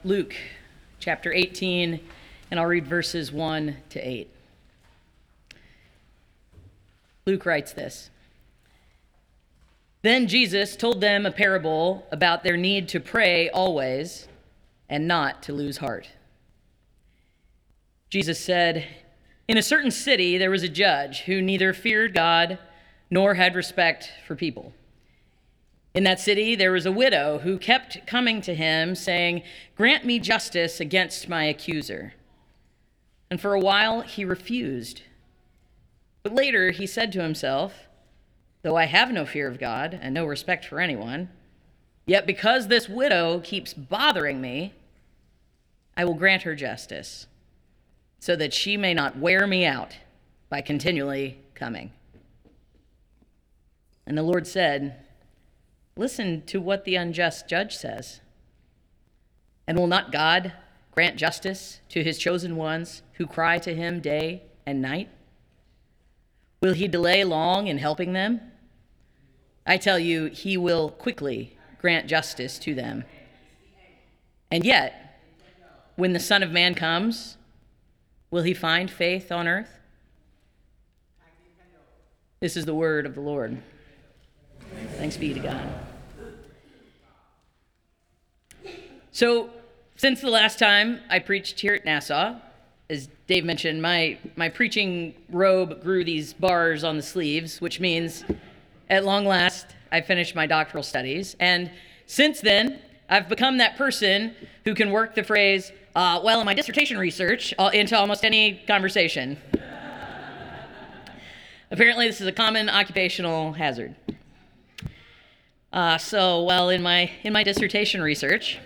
Luke chapter 18, and I'll read verses 1 to 8. Luke writes this. Then Jesus told them a parable about their need to pray always and not to lose heart. Jesus said, "In a certain city there was a judge who neither feared God nor had respect for people. In that city there was a widow who kept coming to him, saying, 'Grant me justice against my accuser.' And for a while he refused. But later he said to himself, 'Though I have no fear of God and no respect for anyone, yet because this widow keeps bothering me, I will grant her justice, so that she may not wear me out by continually coming.' And the Lord said, 'Listen to what the unjust judge says. And will not God grant justice to his chosen ones who cry to him day and night? Will he delay long in helping them? I tell you, he will quickly grant justice to them. And yet, when the Son of Man comes, will he find faith on earth?' This is the word of the Lord. Thanks be to God." So, since the last time I preached here at Nassau, as Dave mentioned, my preaching robe grew these bars on the sleeves, which means at long last I finished my doctoral studies. And since then, I've become that person who can work the phrase, in my dissertation research, into almost any conversation. Apparently, this is a common occupational hazard. In my dissertation research,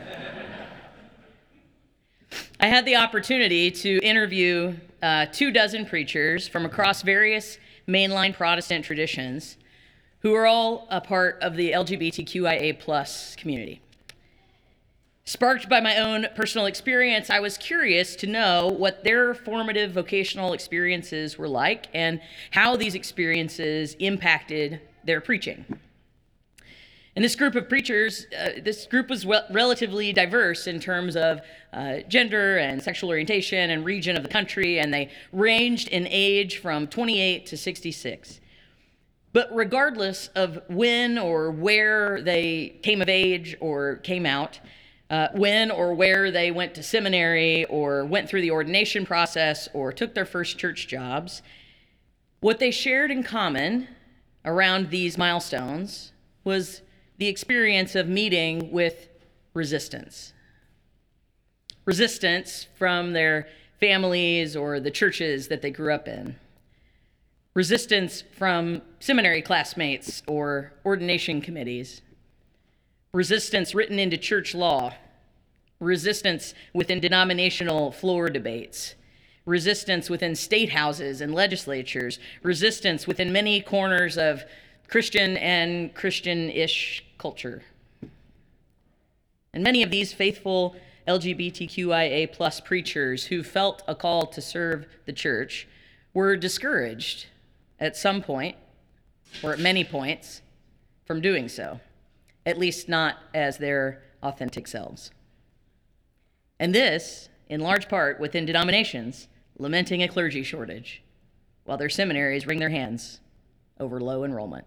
I had the opportunity to interview 24 preachers from across various mainline Protestant traditions who are all a part of the LGBTQIA+ community. Sparked by my own personal experience, I was curious to know what their formative vocational experiences were like and how these experiences impacted their preaching. And this group of preachers, this group was relatively diverse in terms of gender and sexual orientation and region of the country, and they ranged in age from 28 to 66. But regardless of when or where they came of age or came out, when or where they went to seminary or went through the ordination process or took their first church jobs, what they shared in common around these milestones was the experience of meeting with resistance. Resistance from their families or the churches that they grew up in. Resistance from seminary classmates or ordination committees. Resistance written into church law. Resistance within denominational floor debates. Resistance within state houses and legislatures. Resistance within many corners of Christian and Christian-ish culture. And many of these faithful LGBTQIA+ preachers who felt a call to serve the church were discouraged at some point, or at many points, from doing so, at least not as their authentic selves. And this, in large part, within denominations lamenting a clergy shortage, while their seminaries wring their hands over low enrollment.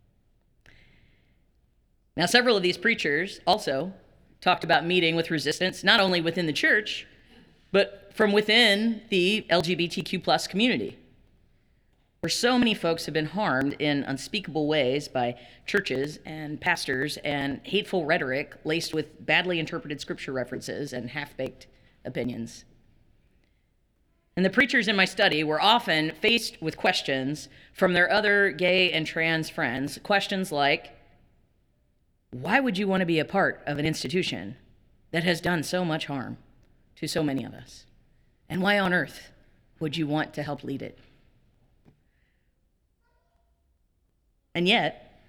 Now, several of these preachers also talked about meeting with resistance, not only within the church, but from within the LGBTQ+ community, where so many folks have been harmed in unspeakable ways by churches and pastors and hateful rhetoric laced with badly interpreted scripture references and half-baked opinions. And the preachers in my study were often faced with questions from their other gay and trans friends, questions like, why would you want to be a part of an institution that has done so much harm to so many of us? And why on earth would you want to help lead it? And yet,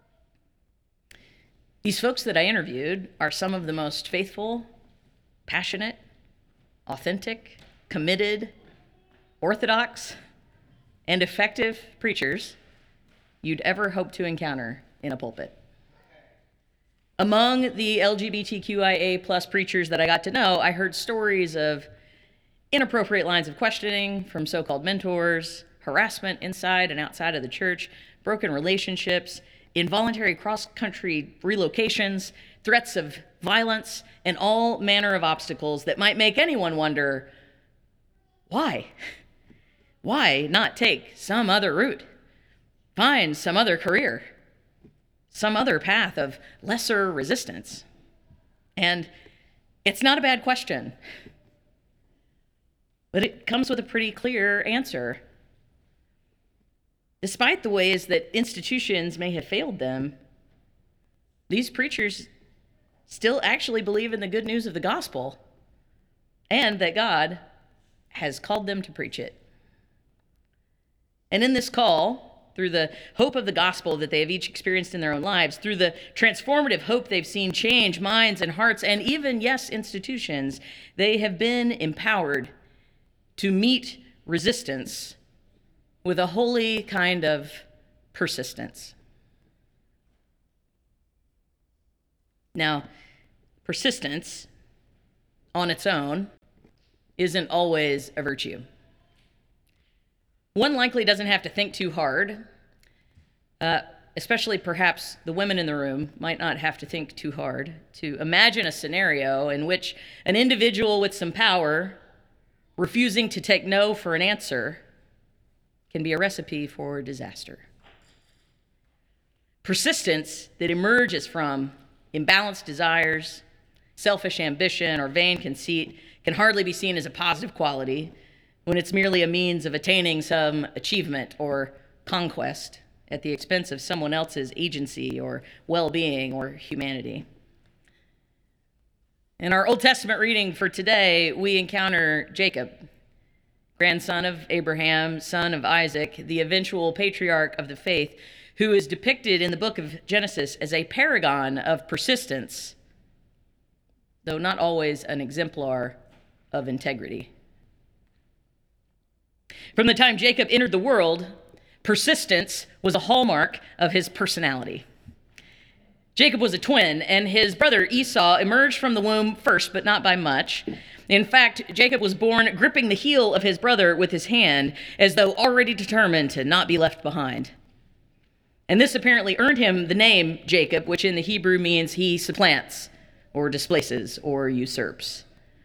these folks that I interviewed are some of the most faithful, passionate, authentic, committed, orthodox, and effective preachers you'd ever hope to encounter in a pulpit. Among the LGBTQIA plus preachers that I got to know, I heard stories of inappropriate lines of questioning from so-called mentors, harassment inside and outside of the church, broken relationships, involuntary cross-country relocations, threats of violence, and all manner of obstacles that might make anyone wonder, why? Why not take some other route? Find some other career, some other path of lesser resistance. And it's not a bad question, but it comes with a pretty clear answer. Despite the ways that institutions may have failed them, these preachers still actually believe in the good news of the gospel and that God has called them to preach it. And in this call, through the hope of the gospel that they have each experienced in their own lives, through the transformative hope they've seen change minds and hearts, and even, yes, institutions, they have been empowered to meet resistance with a holy kind of persistence. Now, persistence on its own isn't always a virtue. One likely doesn't have to think too hard, especially perhaps the women in the room might not have to think too hard to imagine a scenario in which an individual with some power refusing to take no for an answer can be a recipe for disaster. Persistence that emerges from imbalanced desires, selfish ambition, or vain conceit can hardly be seen as a positive quality when it's merely a means of attaining some achievement or conquest at the expense of someone else's agency or well-being or humanity. In our Old Testament reading for today, we encounter Jacob, grandson of Abraham, son of Isaac, the eventual patriarch of the faith, who is depicted in the book of Genesis as a paragon of persistence, though not always an exemplar of integrity. From the time Jacob entered the world, persistence was a hallmark of his personality. Jacob was a twin, and his brother Esau emerged from the womb first, but not by much. In fact, Jacob was born gripping the heel of his brother with his hand, as though already determined to not be left behind. And this apparently earned him the name Jacob, which in the Hebrew means he supplants, or displaces, or usurps.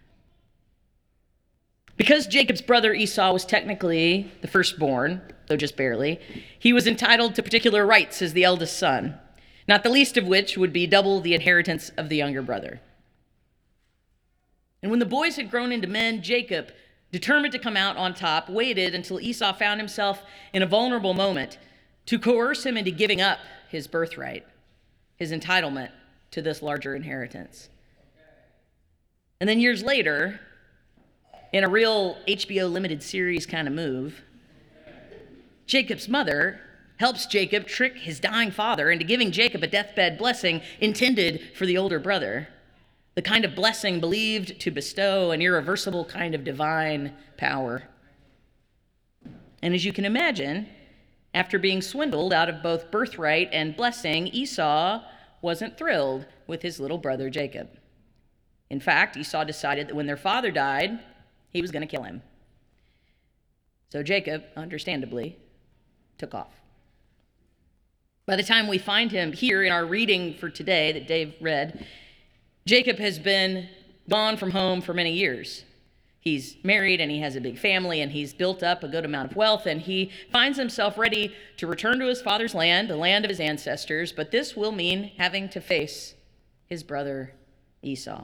Because Jacob's brother Esau was technically the firstborn, though just barely, he was entitled to particular rights as the eldest son, not the least of which would be double the inheritance of the younger brother. And when the boys had grown into men, Jacob, determined to come out on top, waited until Esau found himself in a vulnerable moment to coerce him into giving up his birthright, his entitlement to this larger inheritance. And then years later, in a real HBO limited series kind of move, Jacob's mother helps Jacob trick his dying father into giving Jacob a deathbed blessing intended for the older brother, the kind of blessing believed to bestow an irreversible kind of divine power. And as you can imagine, after being swindled out of both birthright and blessing, Esau wasn't thrilled with his little brother Jacob. In fact, Esau decided that when their father died, he was going to kill him. So Jacob, understandably, took off. By the time we find him here in our reading for today that Dave read, Jacob has been gone from home for many years. He's married and he has a big family and he's built up a good amount of wealth, and he finds himself ready to return to his father's land, the land of his ancestors, but this will mean having to face his brother Esau.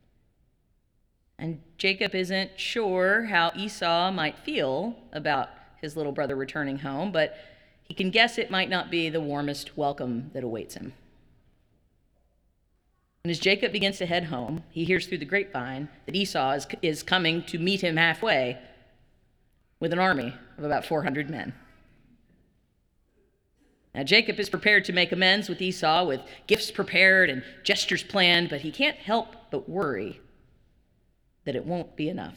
And Jacob isn't sure how Esau might feel about his little brother returning home, but he can guess it might not be the warmest welcome that awaits him. And as Jacob begins to head home, he hears through the grapevine that Esau is coming to meet him halfway with an army of about 400 men. Now, Jacob is prepared to make amends with Esau with gifts prepared and gestures planned, but he can't help but worry that it won't be enough.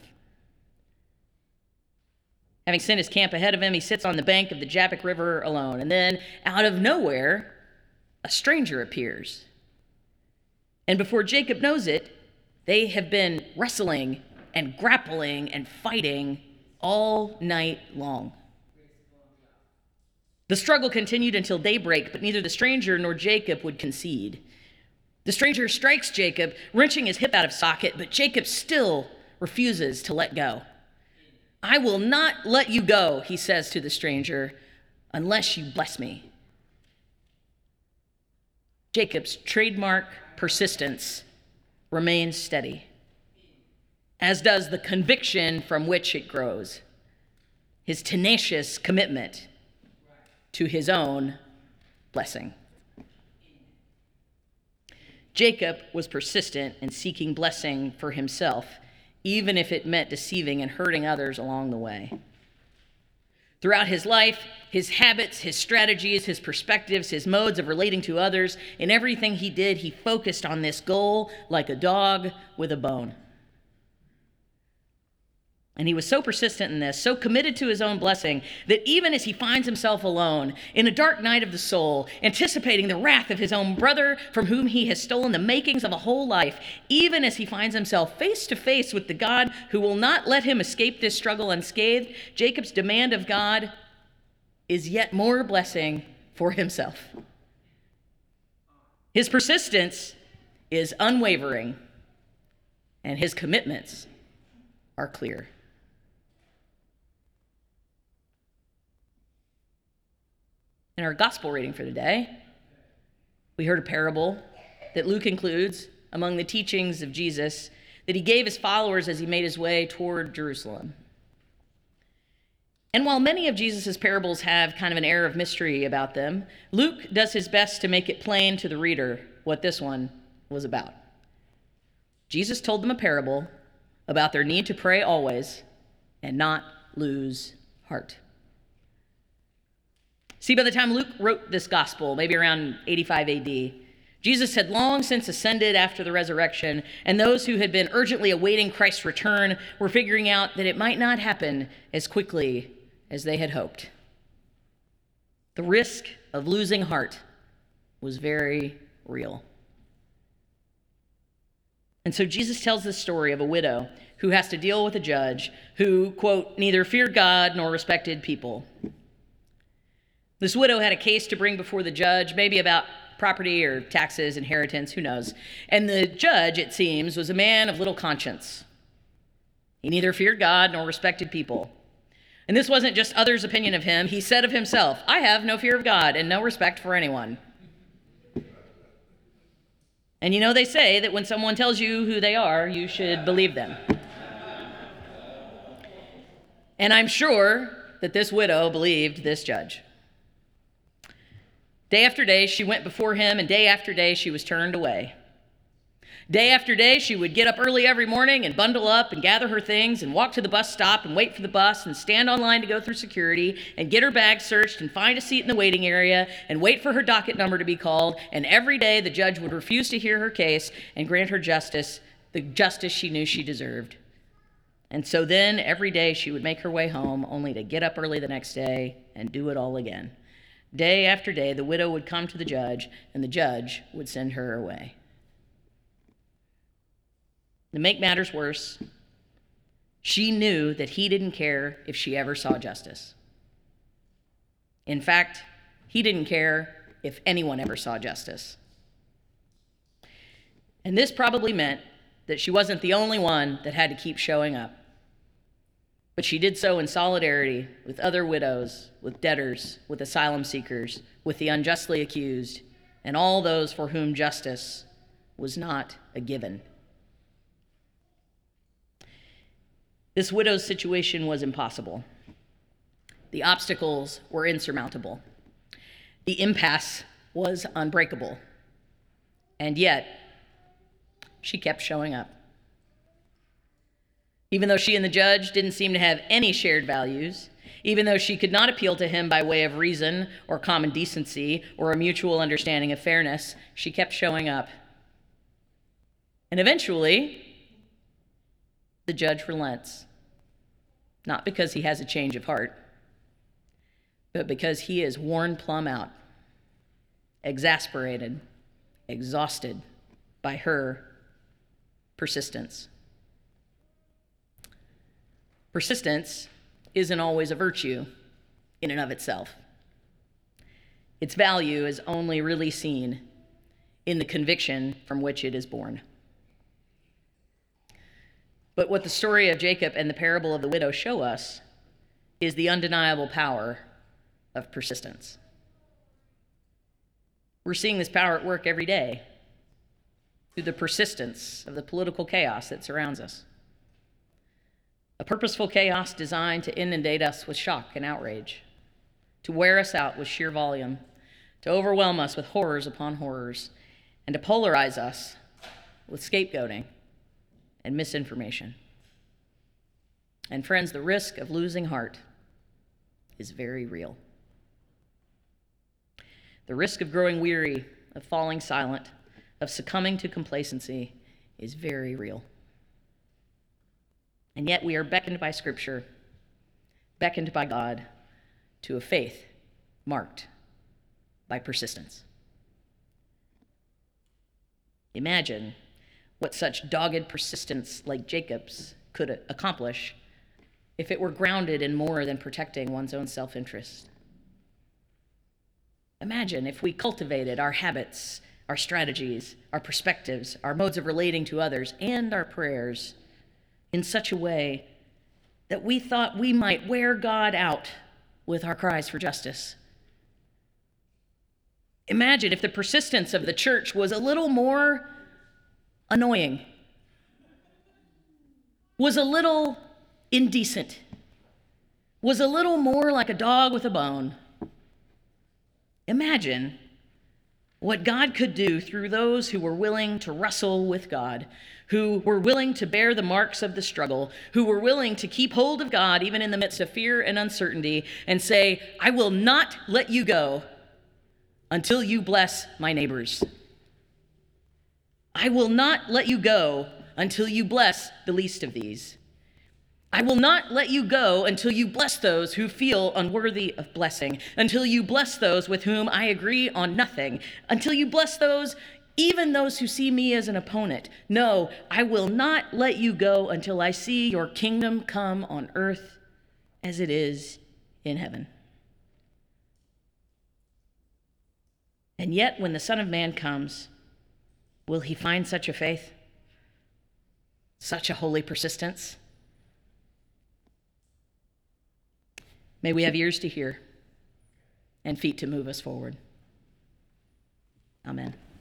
Having sent his camp ahead of him, he sits on the bank of the Jabbok River alone. And then, out of nowhere, a stranger appears. And before Jacob knows it, they have been wrestling and grappling and fighting all night long. The struggle continued until daybreak, but neither the stranger nor Jacob would concede. The stranger strikes Jacob, wrenching his hip out of socket, but Jacob still refuses to let go. "I will not let you go," he says to the stranger, "unless you bless me." Jacob's trademark persistence remains steady, as does the conviction from which it grows, his tenacious commitment to his own blessing. Jacob was persistent in seeking blessing for himself, even if it meant deceiving and hurting others along the way. Throughout his life, his habits, his strategies, his perspectives, his modes of relating to others, in everything he did, he focused on this goal like a dog with a bone. And he was so persistent in this, so committed to his own blessing, that even as he finds himself alone in a dark night of the soul, anticipating the wrath of his own brother from whom he has stolen the makings of a whole life, even as he finds himself face to face with the God who will not let him escape this struggle unscathed, Jacob's demand of God is yet more blessing for himself. His persistence is unwavering, and his commitments are clear. In our gospel reading for today, we heard a parable that Luke includes among the teachings of Jesus that he gave his followers as he made his way toward Jerusalem. And while many of Jesus' parables have kind of an air of mystery about them, Luke does his best to make it plain to the reader what this one was about. Jesus told them a parable about their need to pray always and not lose heart. See, by the time Luke wrote this gospel, maybe around 85 AD, Jesus had long since ascended after the resurrection, and those who had been urgently awaiting Christ's return were figuring out that it might not happen as quickly as they had hoped. The risk of losing heart was very real. And so Jesus tells this story of a widow who has to deal with a judge who, quote, neither feared God nor respected people. This widow had a case to bring before the judge, maybe about property or taxes, inheritance, who knows. And the judge, it seems, was a man of little conscience. He neither feared God nor respected people. And this wasn't just others' opinion of him. He said of himself, "I have no fear of God and no respect for anyone." And you know, they say that when someone tells you who they are, you should believe them. And I'm sure that this widow believed this judge. Day after day, she went before him, and day after day, she was turned away. Day after day, she would get up early every morning and bundle up and gather her things and walk to the bus stop and wait for the bus and stand online to go through security and get her bag searched and find a seat in the waiting area and wait for her docket number to be called. And every day, the judge would refuse to hear her case and grant her justice, the justice she knew she deserved. And so then, every day, she would make her way home, only to get up early the next day and do it all again. Day after day, the widow would come to the judge, and the judge would send her away. To make matters worse, she knew that he didn't care if she ever saw justice. In fact, he didn't care if anyone ever saw justice. And this probably meant that she wasn't the only one that had to keep showing up. But she did so in solidarity with other widows, with debtors, with asylum seekers, with the unjustly accused, and all those for whom justice was not a given. This widow's situation was impossible. The obstacles were insurmountable. The impasse was unbreakable. And yet, she kept showing up. Even though she and the judge didn't seem to have any shared values, even though she could not appeal to him by way of reason or common decency or a mutual understanding of fairness, she kept showing up. And eventually, the judge relents, not because he has a change of heart, but because he is worn plumb out, exasperated, exhausted, by her persistence. Persistence isn't always a virtue in and of itself. Its value is only really seen in the conviction from which it is born. But what the story of Jacob and the parable of the widow show us is the undeniable power of persistence. We're seeing this power at work every day through the persistence of the political chaos that surrounds us. A purposeful chaos designed to inundate us with shock and outrage, to wear us out with sheer volume, to overwhelm us with horrors upon horrors, and to polarize us with scapegoating and misinformation. And friends, the risk of losing heart is very real. The risk of growing weary, of falling silent, of succumbing to complacency is very real. And yet we are beckoned by Scripture, beckoned by God, to a faith marked by persistence. Imagine what such dogged persistence like Jacob's could accomplish if it were grounded in more than protecting one's own self-interest. Imagine if we cultivated our habits, our strategies, our perspectives, our modes of relating to others, and our prayers in such a way that we thought we might wear God out with our cries for justice. Imagine if the persistence of the church was a little more annoying, was a little indecent, was a little more like a dog with a bone. Imagine what God could do through those who were willing to wrestle with God, who were willing to bear the marks of the struggle, who were willing to keep hold of God even in the midst of fear and uncertainty and say, I will not let you go until you bless my neighbors. I will not let you go until you bless the least of these. I will not let you go until you bless those who feel unworthy of blessing, until you bless those with whom I agree on nothing, until you bless those, even those who see me as an opponent. No, I will not let you go until I see your kingdom come on earth as it is in heaven. And yet, when the Son of Man comes, will he find such a faith? Such a holy persistence? May we have ears to hear and feet to move us forward. Amen.